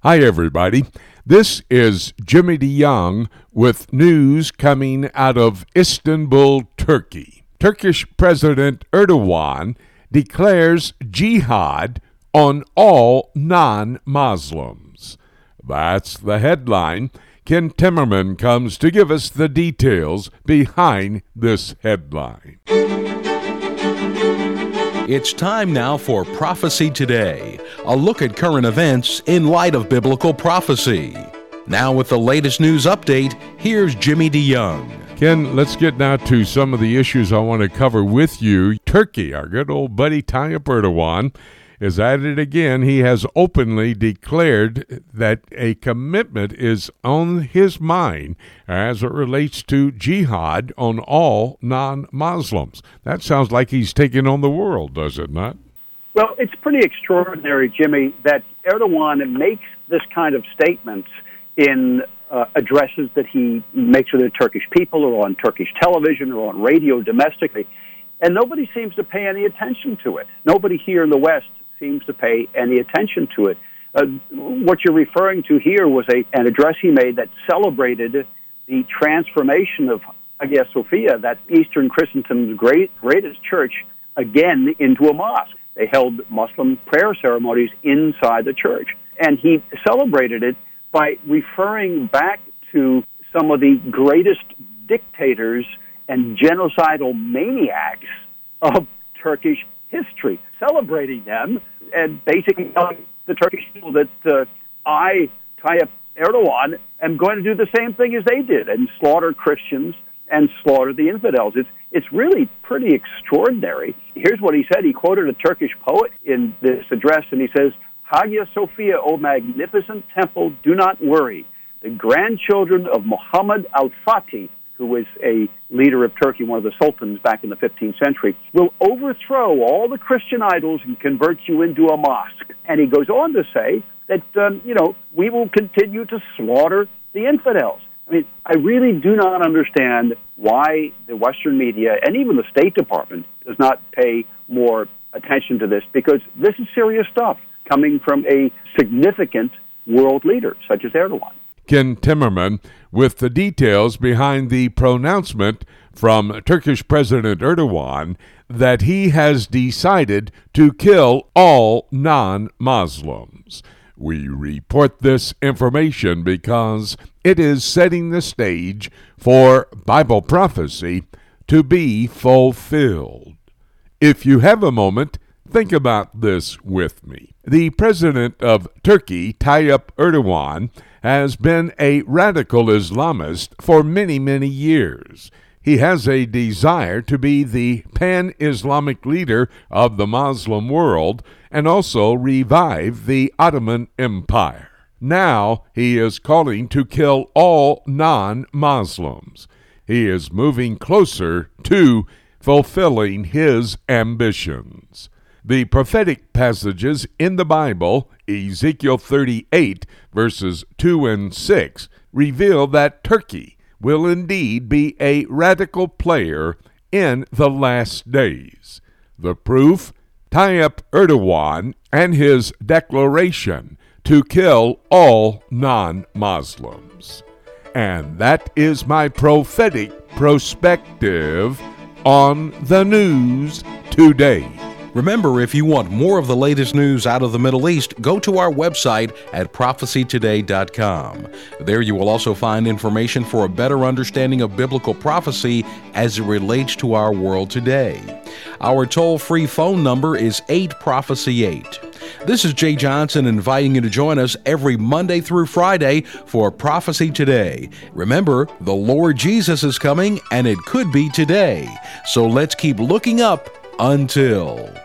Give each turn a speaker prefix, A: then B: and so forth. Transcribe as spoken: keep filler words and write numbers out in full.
A: Hi, everybody. This is Jimmy DeYoung with news coming out of Istanbul, Turkey. Turkish President Erdogan declares jihad on all non-Muslims. That's the headline. Ken Timmerman comes to give us the details behind this headline.
B: It's time now for Prophecy Today, a look at current events in light of biblical prophecy. Now with the latest news update, here's Jimmy DeYoung.
A: Ken, let's get now to some of the issues I want to cover with you. Turkey, our good old buddy Tayyip Erdogan, is at it again. He has openly declared that a commitment is on his mind as it relates to jihad on all non-Muslims. That sounds like he's taking on the world, does it not?
C: Well, it's pretty extraordinary, Jimmy, that Erdogan makes this kind of statements in uh, addresses that he makes to the Turkish people or on Turkish television or on radio domestically, and nobody seems to pay any attention to it. Nobody here in the West seems to pay any attention to it. Uh, what you're referring to here was a, an address he made that celebrated the transformation of Hagia Sophia, that Eastern Christendom's great, greatest church, again into a mosque. They held Muslim prayer ceremonies inside the church. And he celebrated it by referring back to some of the greatest dictators and genocidal maniacs of Turkish history, celebrating them and basically telling the Turkish people that uh, I, Tayyip Erdogan, am going to do the same thing as they did and slaughter Christians and slaughter the infidels. It's it's really pretty extraordinary. Here's what he said. He quoted a Turkish poet in this address, and he says, Hagia Sophia, O magnificent temple, do not worry. The grandchildren of Muhammad al-Fatih, who was a leader of Turkey, one of the sultans back in the fifteenth century, will overthrow all the Christian idols and convert you into a mosque. And he goes on to say that, um, you know, we will continue to slaughter the infidels. I mean, I really do not understand why the Western media and even the State Department does not pay more attention to this, because this is serious stuff coming from a significant world leader such as Erdogan.
A: Ken Timmerman with the details behind the pronouncement from Turkish President Erdogan that he has decided to kill all non-Muslims. We report this information because it is setting the stage for Bible prophecy to be fulfilled. If you have a moment, think about this with me. The president of Turkey, Tayyip Erdogan, has been a radical Islamist for many, many years. He has a desire to be the pan-Islamic leader of the Muslim world and also revive the Ottoman Empire. Now he is calling to kill all non-Muslims. He is moving closer to fulfilling his ambitions. The prophetic passages in the Bible, Ezekiel thirty-eight, verses two and six, reveal that Turkey will indeed be a radical player in the last days. The proof? Tayyip Erdogan and his declaration to kill all non-Muslims. And that is my prophetic perspective on the news today.
B: Remember, if you want more of the latest news out of the Middle East, go to our website at prophecy today dot com. There you will also find information for a better understanding of biblical prophecy as it relates to our world today. Our toll-free phone number is eight prophecy eight. This is Jay Johnson inviting you to join us every Monday through Friday for Prophecy Today. Remember, the Lord Jesus is coming, and it could be today. So let's keep looking up until...